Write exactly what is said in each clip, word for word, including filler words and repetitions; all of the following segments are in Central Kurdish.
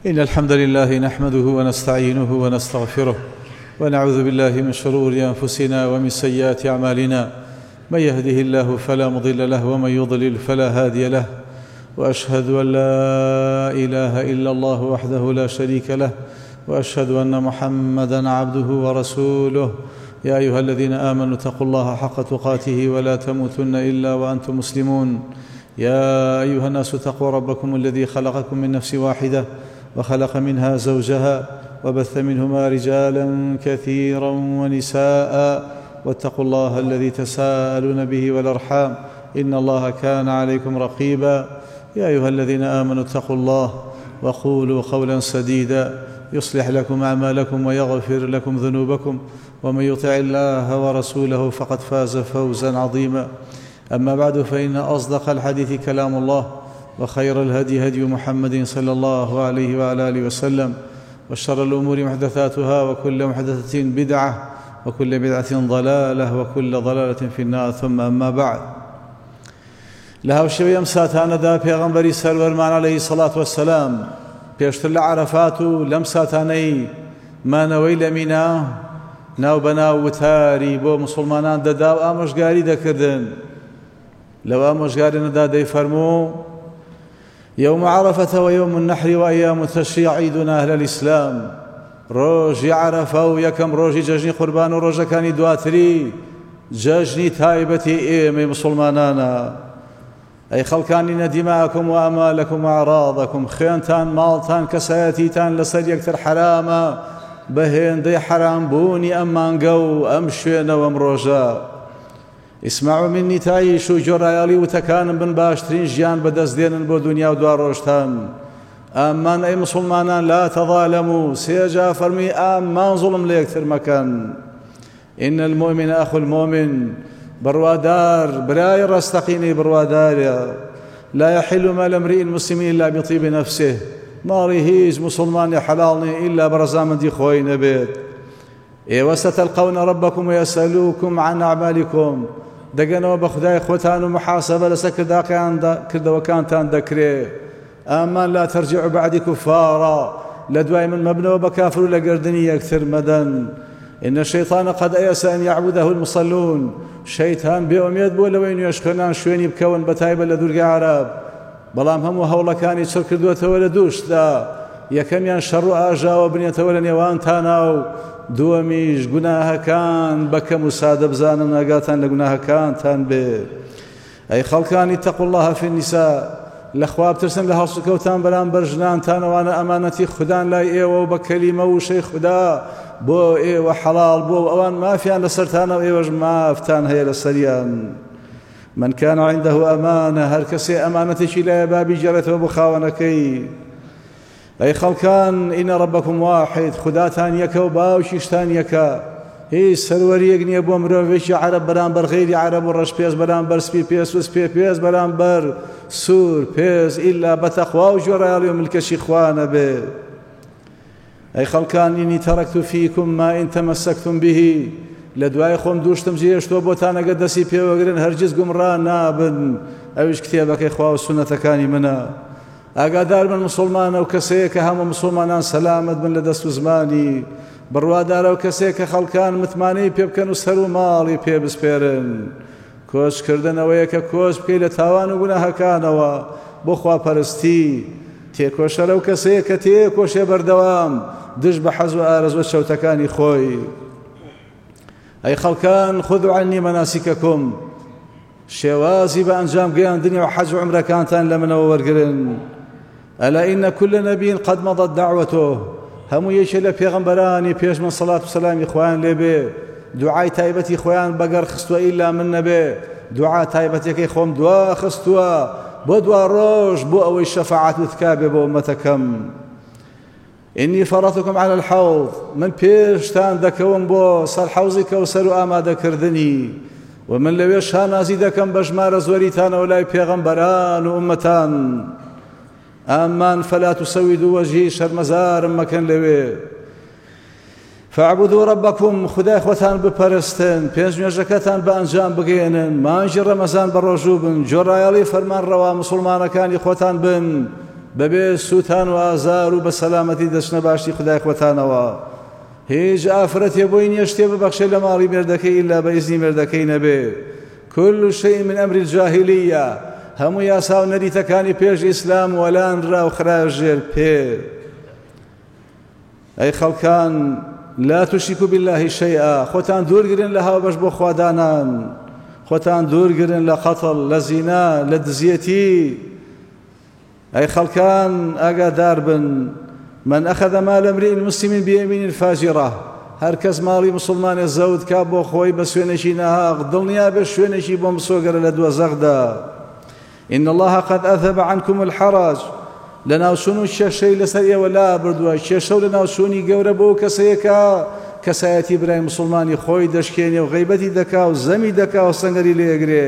إن الحمد لله نحمده ونستعينه ونستغفره ونعوذ بالله من شرور أنفسنا ومن سيئات أعمالنا. من يهده الله فلا مضل له ومن يضلل فلا هادي له، وأشهد أن لا إله إلا الله وحده لا شريك له، وأشهد أن محمدًا عبده ورسوله. يا أيها الذين آمنوا اتقوا الله حق تقاته ولا تموتن إلا وأنتم مسلمون. يا أيها الناس اتقوا ربكم الذي خلقكم من نفس واحدة وخلق منها زوجها وبث منهما رجالا كثيرا ونساء، واتقوا الله الذي تساءلون به والأرحام إن الله كان عليكم رقيبا. يا أيها الذين آمنوا اتقوا الله وقولوا قولا سديدا يصلح لكم أعمالكم ويغفر لكم ذنوبكم، ومن يطع الله ورسوله فقد فاز فوزا عظيما. أما بعد، فإن أصدق الحديث كلام الله، وخير الهدي هدي محمد صلى الله عليه وعلى آله وسلم، وشر الأمور محدثاتها، وكل محدثة بدعة، وكل بدعة ضلالة، وكل ضلالة في النار. ثم أما بعد، لهاو شوية مساتاندا پیغمبری سرورمان عليه الصلاة والسلام پێشتر لە عەرەفات و لەم ساتانەی مانەوەی لە مینا ناو بەناو وتاری بۆ مسلمانان دەدا و ئامۆژگاری دەکردن. لەو ئامۆژگارانەدا دەیفەرموو: يوم عرفة ويوم النحر وأيام التشريع عيدنا أهل الإسلام. ڕۆژی عەرەفە و یەکەم ڕۆژی جەژنی قوربان و ڕۆژەکانی دواتری جەژنی تایبەتی ئێمەی مسلمانانە. ئەی خەڵکانی نەدیماکم و ئەمالەکم و ئەعراضەکم، خوێنتان ماڵتان کەسایەتیتان لەسەر یەکتر حرامە بە هێندەی حرامبوونی ئەم مانگە و ئەم شوێنە و ئەم ڕۆژە. ئیسمعوا منی تایش و جۆرایاڵی وتەکانم بن، باشترین ژیان بەدەستدێنن بۆ دنیا و دوا ڕۆژتان. ئامان ئەی مسلمانان لا تەظالەموا، سێجا فەرمی ئامان زوڵم لە یەکتر مەکەن. إن المؤمن أخو المؤمن، بڕوادار برای ڕاستەقینەی بڕوادارە. لا يحل مال امرئ مسلم إلا بطيب نفسه، ماڵی هیچ مسلمانی حەلاڵ نییە ئیلا بە ڕەزامەندی خۆی نەبێت. ئێوە ستلقون ربكم ويسألوكم عن أعمالكم، دەگەنەوە بە خودای خۆتان و محاسبە لەسەر کردەوەکانتان دەکرێت. ئامان لا ترجعوا بعد كفارا، لە دوای من مەبنەوە بە کافر و لە گردنی یەکتر مەدەن. إن الشيطان قد أيس أن يعبده المصلون، شەیتان بێئومێد بووە لەوەی نوێژ خوێنان شوێنی بکەون بەتایبەت لە دوورگەی عەرەب. بەڵام هەموو هەوڵەکانی چڕ کردوێتەوە لە دووشتدا. یەکەمیان شەڕ و ئاژاوە بنێتەوە لە نێوانتانە، و دووەمیش گوناهەکان بەکەم و سادە بزانن ئاگاتان لە گوناهەکانتان بێت. ئەی خەڵکانی اتقوا الله في النساء، لەخوا بترسن لە هەڵسوکەوتان بەرامبەر ژنانتانەوانە ئەمانەتی خوددان لای ئێوە و بە کەلیمە و شەی خوددا بۆ ئێوە حەڵاڵ بۆ ئەوان مافیان لەسەرتانە و ئێوەش مافتان هەیە لەسەریان. من كان عنده أمانة، هەر کەسێ ئەمانەتێکی لایە بابی جێڕێتەوە بۆ خاوەنەکەی. ئەی خەڵکان، إن ربكم واحد، خوداتان یەکە و باوکیشتان یەکە. هیچ سەروەریەک نییە بۆ مرۆڤێکی عەرەب بەرامبەر غەیری عەرەب و ڕەش پێز بەرامبەر سپی پێز و سپێ پێز بەرامبەر سوور پێز، ئیلا بەتەقوا و جۆرایاڵی و ملکەشی خوا نەبێت. ئەی خەڵکان، إني تركت فيكم ما إن تمسكتم به، لە دوای خۆم دووشتم جێشتۆ بۆتان ئەگەر دەستی پێوەگرن هەرگیز گومڕان نابن. ئەویش کتێبەکەی خوا و سونەتەکانی منە. ئاگادار بن مسلمانە و کەسەیە کە هەموو مسلمانان سەلامەت بن لە دەست و زمانی. بڕوادارە و کەسێک کە خەڵکان متمانەی پێ بکەن و سەر و ماڵی پێ بسپێرن. کۆچکردنەوەیە کە کۆچ بکەی لە تاوان و گوناهەکانەوە بۆ خواپەرستی. تێکۆشە لەو کەسەیە کە تێکۆشێ بەردەوام دژ بە حەز و ئارەزوە شەوتەکانی خۆی. ئەی خەڵکان، خذوا عنی مەناسیکەکم، شێوازی بە ئەنجام گەیاندنی و حەج و عومرەکانتان لە منەوە وەرگرن. ئەلا ئینە كل نەبی قد مضت دعوته، هەموو یەکێ لە پێغەمبەرانی پێش من سەڵات و سەلامی خۆیان لێبێ دوعای تایبەتی خۆیان بەگەڕ خستووە ئیلا من نەبێ. دوعا تایبەتەکەی خۆم دوا خستووە بۆ دوا ڕۆژ بۆ ئەوەی شەفاعەت بتکابێ بۆ ئومەتەکەم. إني فرطكم على الحوض، من پێشتان دەکەوم بۆ سەر حەوزی کەوسەر و ئامادەکردنی، و من لەوێ شانازی دەکەم بە ژمارە زۆریتانەوە لای پێغەمبەران و ئومەتان. ئامان فەلا تسەویدوا وەجهی، شەرمەزارم مەکەن لەوێ. فاعبدوا ربكم، خدای خۆتان بپەرستن، پێنج نوێژەکەتان بە ئەنجام بگەێنن، مانجی ڕەمەزان بە ڕۆژوو بن، جۆرایەڵی فەرمانڕەوا مسلمانەکانی خۆتان بن، بەبێ سووتان و ئازار و بە سەلامەتی دەچنە باشی خدای خۆتانەوە. هیچ ئافرەتێ بۆی نییە شتێ ببەخشێ لە ماڵی مێردەکەی ئیلا بە ئیزنی مێردەکەی نەبێ. كل شيء من أمر الجاهلية هم ياساو نەریتەکانی پێش ئیسلام وەلانرا و خراژێر پێ. ئەی خەڵکان لا تشركوا بالله شيئا، خۆتان دوورگرن لە هاوبەش بۆ خوادانان، خۆتان دوورگرن لە قەتڵ، لە زینا، لە دزیەتی. ئەی خەڵکان ئاگادار بن، من أخذ مال امرئ مسلم بيمين فاجرة، هەر کەس ماڵی مسلمانێ زەوت کا بۆ خۆی بە شوێنێکی ناهاق، دڵنیا بێ شوێنێکی بۆ مسۆگەرە لە دۆزەخدا. إن الله قد أذهب عنكم الحرج، لەناوچوون و کێشەی لەسەر ئێوە لا بردووە. کێشە و لەناوچوونی گەورە بۆ کەسەیەکە کەسایەتی برای مسلمانی خۆی دەشکێنێ و غیبەتی دەکا و زەمی دەکا و سەنگەری لێگرێ.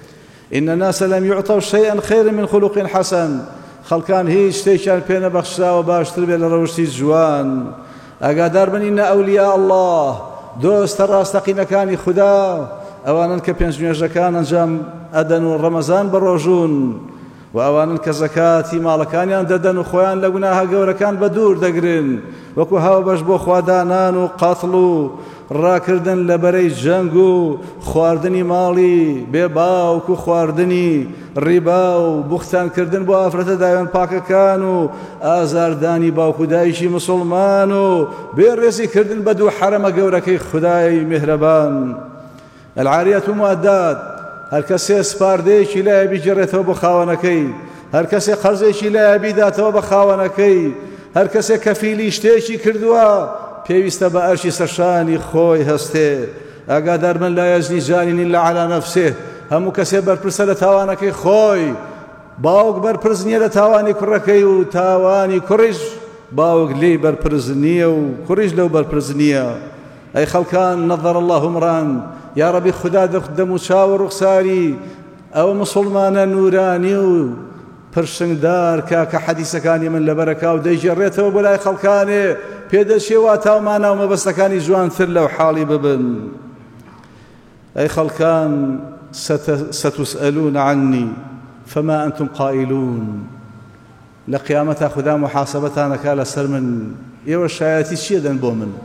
إن الناس لم يعطوا شيئا خيرا من خلق حسن، خەڵکان هیچ شتێکیان پێ نەبەخشراوە باشتر بێت لە ڕەوشی جوان. ئاگادار بن إن أولياء الله، دۆستە ڕاستەقینەکانی خوددا ئەوانن کە پێنج نوێژەکان ئەنجام ئەدەن و ڕەمەزان بەڕۆژوون، و ئەوانن کە زەکاتی ماڵەکانیان دەدەن و خۆیان لە گوناها گەورەکان بە دوور دەگرن، وەکو هاوبەش بۆ خوادانان و قەتڵ و ڕاکردن لە بەرەی جەنگ و خواردنی ماڵی بێ باوک و خواردنی ڕیبا و بوختانکردن بۆ ئافرەتە داوێن پاکەکان و ئازاردانی باوک و دایکی مسڵمان و بێڕێزیکردن بە دوو حەرەمە گەورەکەی خودای میهرەبان. العاریەت و مؤدات، هەر کەسێ سپاردەیەکی لایە بیگەڕێتەوە بۆ خاوەنەکەی، هەر کەسێ قەرزێکی لایە بیداتەوە بە خاوەنەکەی، هەر کەسێ کەفیلی شتێکی کردووە پێویستە بە ئەرشی سەرشانی خۆی هەستێ. ئاگادار من لا یەزنی زانین إلا على نفسه، هەموو کەسێ بەرپرسە لە تاوانەکەی خۆی. باوک بەرپرس نییە لە تاوانی کوڕەکەی و تاوانی کوڕیش باوک لێی بەرپرس نییە و کوڕیش لەو بەرپرس نییە. ئەی خەڵکان نەظەر الله عمران، یا ربی خدا دەم و چاو ڕوخساری ئەو مسلمانە نورانی و پرشنگدار کە کە حەدیسەکانی من لەبەرەکا و دەیگەڕێتەوە بۆ لای خەڵکانێ پێدەچێوا تاومانە و مەبەستەکانی جوانتر لەو حاڵی ببن. ئەی خەڵکان ستسألون عني فما أنتم قائلون، لە قیامەتا خدا محاسبەتانەکا لەسەر من، ئێوە شایەتی چیە دەن بۆ من؟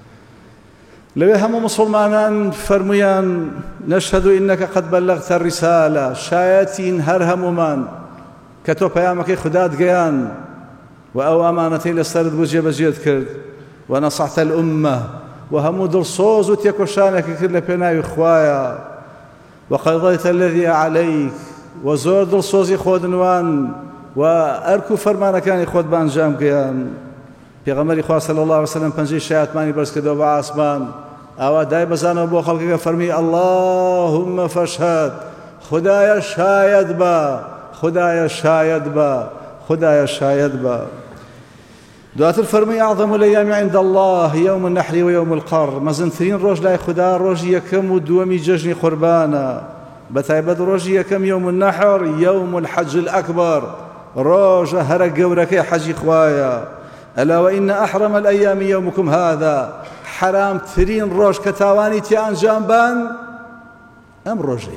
لەوێ هەموو مسلمانان فەرمویان نەشهد إنك قد بلغت الرسالة، شایەتین هەر هەمومان کە تۆ پەیامەکەی خودات گەیان و ئەو ئەمانەتەی لەسەرت بوو جێبەجێت کرد، و نەصحت الأمة، و هەموو دڵسۆز و تێکۆشانێکی کرد لە پێناوی خوایە، و قضيت الذي عليك، و زۆر دڵسۆزی خۆدنوان و ئەرک و فەرمانەکانی خۆت بانجام گەیان. پێغەمبەری خوا صلی الله علیه و سلم پەنجەی شایەتمانی بەرز کردەوە بە ئاسمان، ئاوا دای بەزانەوە بۆ خەڵکەکە فەرمی اللهم فاشهد، خدایە شایەت بە، خدایە شایەت بە، خدایە شایەت بە. دواتر فەرمی أعظم الأيام عند الله يوم النحر ويوم القر، مەزنترین ڕۆژ لای خدا ڕۆژی یەکەم و دووەمی جەژنی قوربانە، بەتایبەت ڕۆژی یەکەم یوم النحر یوم الحج الأكبر، ڕۆژە هەرە گەورەکەی حەجی خوایە. ألا وإن أحرم الأيام يومكم هذا، حرام ترين روج كتاواني تيان جانبان أم روجي،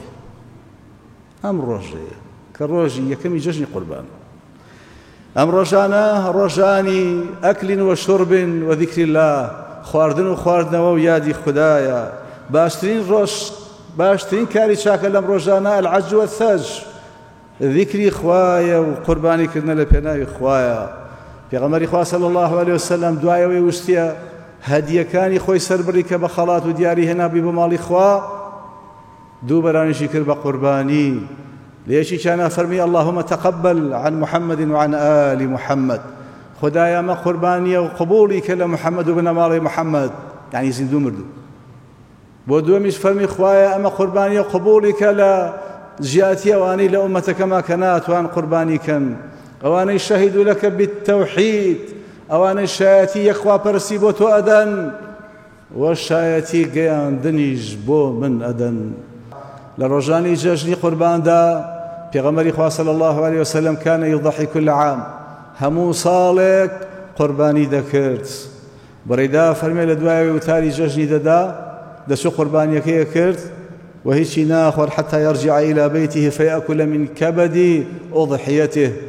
أم روجي كروجي يكمي ججني قربان. أم روجانا روجاني أكل وشرب وذكر الله، خواردن وخواردن ويادي خدايا. باشترين روج باشترين كاري شاكل لم روجانا العج والثج، ذكري خوايا وقرباني كرنا لبناي خوايا. پێغەمبەری خوا صلی الله علیه وسلم دوایەوەی وشتیە هەدیەکانی خۆی سەربڕی کە بە خەڵات و دیاری هێنابی بە ماڵی خوا، دوو بەرانیشی کرد بە قوربانی. لێشی چانە فەرمی اللهم تقبل عن محمد وعن آل محمد، خدایە مە قوربانیە و قبوڵی کە لە محەممەد و بنە ماڵی محەممەد، یعنی زیندوو مردوو. بۆ دووەمیش فەرمی خوایە ئەمە قوربانیە و قبوڵی کە لە ژیاتی ئەوانەی لە ئومەتەکەما کە ناتوان قوربانی کەن، ئەوانەی شەهید و لەکە بالتەوحید، ئەوانەی شایەتی یەخواپەرستی بۆ تۆ ئەدەن و شایەتی گەیاندنیش بۆ من ئەدەن. لە ڕۆژانی جەژنی قورباندا پێغەمبەری خوا صلی الله علیه وسلم كان يضحي كل عام، هەموو ساڵێک قوربانی دەکرد. بەڕێدا فەرمێ لە دوایەوەی وتاری جەژنی دەدا دەچوو قوربانیەکەی کرد و هیچی ناخوارد حتى يرجع إلى بيته فيأكل من كبد أضحيته،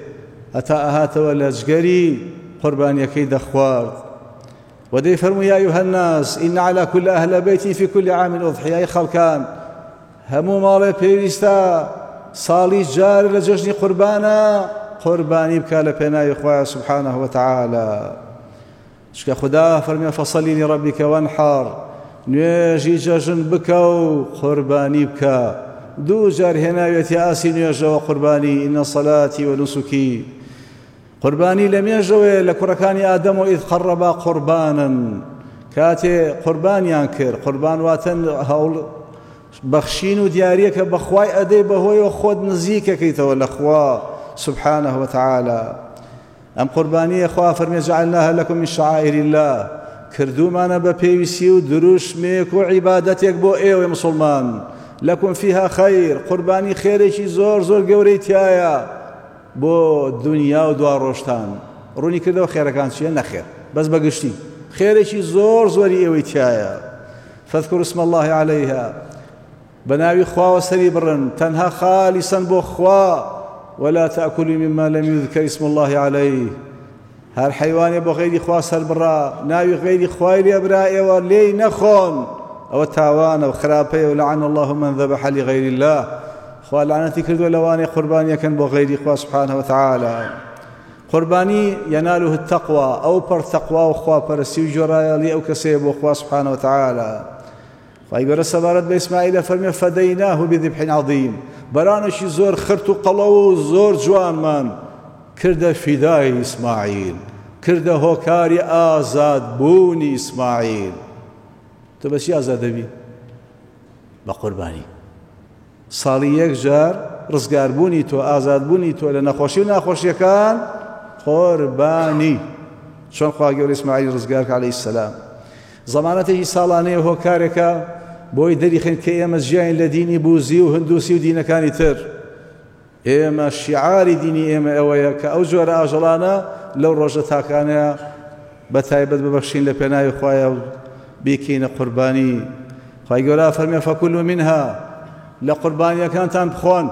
هەتا ئەهاتەوە لە جگەری قوربانیەکەی دەخوارد ودەی فەرمووی یا ئەیوها الناس إن على كل أهل بيت في كل عام أضحية خەڵکان هەموو ماڵێ پێویستە ساڵی جار لە جەژنی قوربانە قوربانی بکە لە پێناوی خوای سبحانه وتعالى چکە خدا فەرمێ فەصەلی لرەبیکە وەنحەر نوێژی جەژن بکە و قوربانی بکە دوو جار هێناوێتی ئاسی نوێژەوە قوربانی ئینە سەلاتی وەنوسوکی قوربانی لە مێژەوەیە لە کوڕەکانی ئادەم و ئیذ قەڕەبا قوربانن کاتێ قوربانیان کرد قوربان واتە هەوڵ بەخشین و دیارەکە بەخوای ئەدەی بەهۆیەوە خۆت نزیکەکەیتەوە لە خوا سبحانه وتعالى ئەم قوربانیە خوا فەرمێ جعلناها لكم من شعائر الله کردومانە بە پێویستی و دروشمێک و عیبادەتێک بۆ ئێوە مسلمان لكم فيها خير قوربانی خێرێکی زۆر زۆر گەورەی تایە بۆ دنیا و دوا ڕۆژتان ڕوونی کردەوە خێرەکان چیە نەخێر بەس بەگشتی خێرێکی زۆر زۆری ئێوەی تایە فاذكروا اسم الله عليها بناوي خوا وسري برن تنها خالصا بو خوا ولا تأكلوا مما لم يذكر اسم الله عليه هر حيوان بو غير خوا سر برا ناوي غير خوا ليبرا ولي نخون او تاوان او خرابه ولعن الله من ذبح لغير الله خوا لعنتي كردو لواني قرباني كان بو غير خوا سبحانه وتعالى قرباني يناله التقوى او بر تقوى وخوا برسي جرايا لي او كسيب خوا سبحانه وتعالى فايقول السبارت بإسماعيل فرمي فديناه بذبح عظيم برانشي زور خرت قلو زور جوان من كرد فداي إسماعيل كرد هوكاري آزاد بوني إسماعيل تو بس آزاد بي بقرباني صالي يك جار رزقار بوني تو آزاد بوني تو لنخوشي ونخوشي كان قرباني شون خواقي إسماعيل رزقارك عليه السلام زمانەتێکی ساڵانەیە هۆکارێکە بۆی دەریخین کە ئێمە ژیان لە دینی بوزی و هندوسی و دینەکانی تر ئێمە شیعاری دینی ئێمە ئەوەیە کە ئەو جۆرە ئاژەڵانە لەو ڕۆژە تاکانەیە بە تایبەت ببەخشین لە پێناوی خوایە و بیکەینە قوربانی خوای گەورە فەرمێ فەکولوا منها لە قوربانیەکانتان بخۆن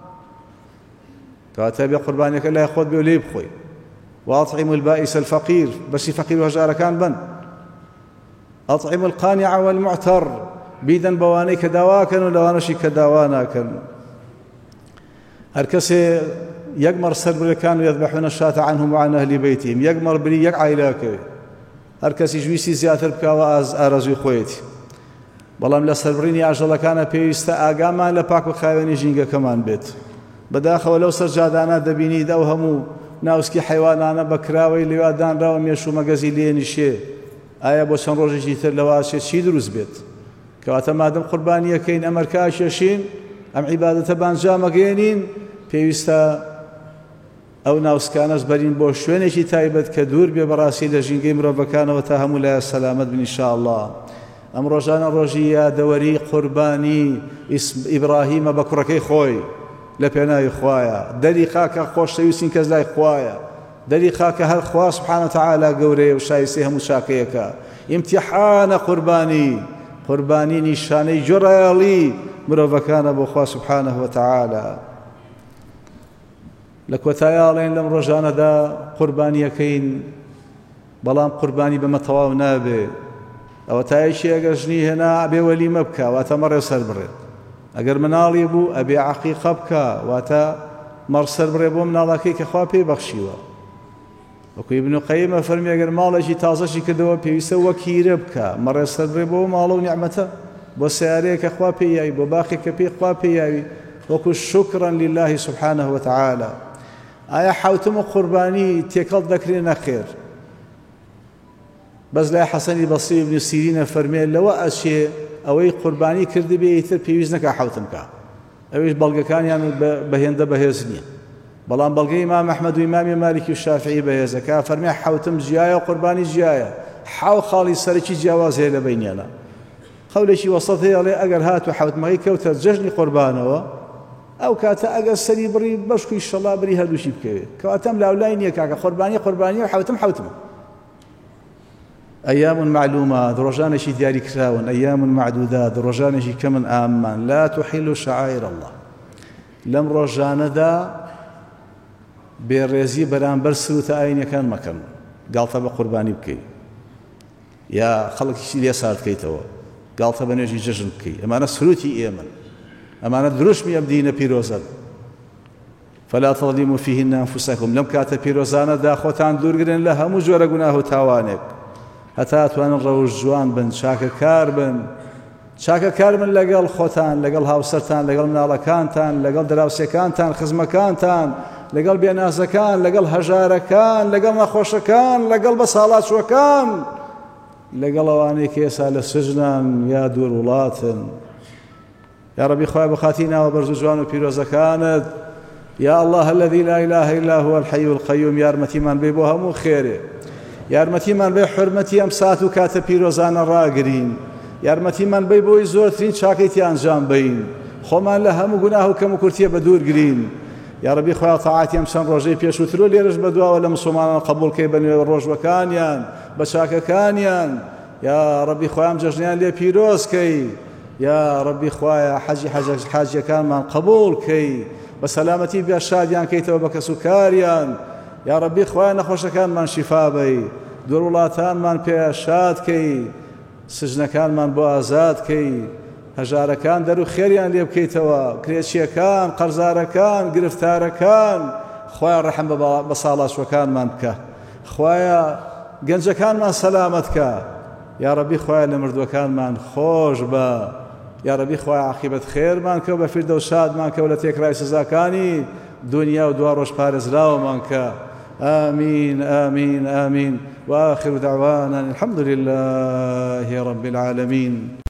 کەواتە بێ قوربانیەکە لای خۆت بێ و لێی بخۆی وأطعموا البائس الفقير بەسی فەقیر و هەژارەکان بن أطعم القانع والمعتر بيدن بواني كداواكن ولوانشي كداواناكن هركسي يقمر سربر كانوا يذبحون الشاة عنهم وعن أهل بيتهم يقمر بري يقع إلاك هركسي جويسي زياتر بكاواز أرزوي خويتي بەڵام لە سەربڕینی ئاژەڵەکانە پێویستە ئاگامان لە پاک و خاوێنی ژینگەکەمان بێت بەداخەوە لەو سەرجادانە دەبینیت ئەو هەموو ناوسکی حیوانانە بەکراوەی لێوادانراوە مێش و مەگەزی لێنیشێ ئایا بۆ چەند ڕۆژێکی تر لەواشێ چی دروست بێت کەواتە مادەم قوربانیەکەین ئەمەرکا شێشین ئەم عیبادەتە بانجامەگەێنین پێویستە ئەو ناوسکانەش بەرین بۆ شوێنێکی تایبەت کە دوور بێ بەڕاستی لە ژینگەی مرۆڤەکانەوە تا هەموو لایە سەلامەت بن ئینشاءالله ئەم ڕۆژانە ڕۆژی یادەوەری قوربانی ئیبراهیمە بە کوڕەکەی خۆی لە پێناوی خوایە دەری خاکە خۆشەویستین کەس لای خوایە دەری خاکە هەر خوا سبحانه وتعالى گەورەیە و شایستەی هەموو چاکەیەکە ئیمتیحانە قوربانی قوربانی نیشانەی جۆرایەڵی مرۆڤەکانە بۆ خوا سبحانه وتعالى لە کۆتاییاڵێن لەم ڕۆژانەدا قوربانیەکەین بەڵام قوربانی بەمە تەواو نابێ ئەوە تایشی ئەگەر ژنی هێنا ئەبێ وەلیمە بکە واتە مەڕێ سەر بڕێت ئەگەر مناڵی بوو ئەبێ عەقیقە بکە واتە مەڕ سەر بڕێ بۆ مناڵەکەی کە خوا پێی بەخشیوە وەکو ئیبن قەییمە فەرمی ئەگەر ماڵێکی تازەشی کردەوە پێویستە وەکیرە بکە مەڕێ سەر بڕێ بۆ ماڵە و نیعمەتە بۆ سیارەیە کە خوا پێی یاوی بۆ باخێک کە پێی خوا پێی یاوی وەکو شکرا لله سبحانه وتعالى ئایا حوتم و قوربانی تێکەڵ دەکرێ نەخێر بەس لای حەسەنی بەسری ابن سیرینە فەرمێ لەوە ئەچێ ئەوەی قوربانی کردی بێ ئیتر پێویست نەکا حوتم کە ئەویش بەڵگەکانیان بەهێندە بەهێز نییە بەڵام بەڵگەی ئیمام ئەحمەد و ئیمامی مالکی و شافعی بەهێزەکە فەرمێ حوتم جیایە و قوربانی جیایە حاو خاڵی سەرەکی جیاواز هەیە لە بەینیانە قەولێکی وەسەط هەیە ئەڵێ ئەگەر هاتووە حوتمەکەی کەوتە جەژنی قوربانەوە ئەو کاتە ئەگەر سەری بڕی بەشکوی شەڵا بری هەردووشی بکەوێت کەواتەم لاولای نییە کاکە قوربانی قوربانی و حوتم حوتمە أيام معلومات ڕۆژانێکی دیاری کراون أيام معدودات ڕۆژانێکی کە من ئامان لا تحل شعائر الله لەم ڕۆژانەدا بێڕێزی بەرامبەر سروتە ئاینەکان مەکەن، گاڵتە بە قوربانی بکەیت یا خەڵکیشی لێ سارد بکەیتەوە، گاڵتە بە نوێژی جەژن بکەیت. ئەمانە سروتی ئێمن، ئەمانە دروشمی ئەم دینە پیرۆزەن. فلا تظلموا فيهن أنفسكم لەم کاتە پیرۆزانەدا خۆتان دوورگرن لە هەموو جۆرە گوناه و تاوانێک هەتا ئەتوانن ڕەوش جوان بن، چاکەکار بن، چاکەکار بن لەگەڵ خۆتان، لەگەڵ هاوسەرتان، لەگەڵ مناڵەکانتان، لەگەڵ دراوسێکانتان، خزمەکانتان، لەگەڵ بێنازەکان، لەگەڵ هەژارەکان، لەگەڵ نەخۆشەکان، لەگەڵ بە ساڵاتچوەکان، لەگەڵ ئەوانەی کە ئێستا لە سژنان یا دوور وڵاتن. یا ربی خوای بەخاتی ناوە بەرز و جوان و پیرۆزەکانت، یا الله الذي لا إله إلا هو الحي القيوم، یارمەتیمان بێ بۆ هەموو خێرێ، یارمەتیمان بێ حورمەتی ئەم سات و کاتە پیرۆزانە ڕاگرین، یارمەتیمان بێ بۆی زۆرترین چاکەیتی ئەنجام بدەین، خۆمان لە هەموو گوناه و کەم و کورتیە بە دوور گرین. یا ربی خوای تاعاتی ئەم چەند ڕۆژەی پێشووترۆ لێرەش بەدواوە لە مسلمانان قبول کەی بە نوێ ڕۆژوەکانیان بە چاکەکانیان. یا ربی خوای ئەم جەژنیان لێ پیرۆز کەی، یا ربی خوای حەجی حاجیەکانمان قبول کەی، بە سەلامەتی بێ شادیان کەیتەوە بە کەس و کاریان. یا ربی خوای نەخۆشەکانمان شیفا بەی، دوور وڵاتانمان پێ شاد کەی، سژنەکانمان بۆ ئازاد کەی، هەژارەکان دەرو خێریان لێ بکەیتەوە، کرێچیەکان، قەرزارەکان، گرفتارەکان، خوای ڕەحم بە ساڵاتچوەکانمان بکە، خوایە گەنجەکانمان سەلامەت کە، یا ربی خوای لە مردووەکانمان خۆش بە، یا ربی خوای عاقبەت خێرمان کە و بە فیردەوس شادمان کە و لە تێکرای سزاکانی دنیا و دوا ڕۆژ پارێزراومان کە. آمين آمين آمين وآخر دعوانا الحمد لله رب العالمين.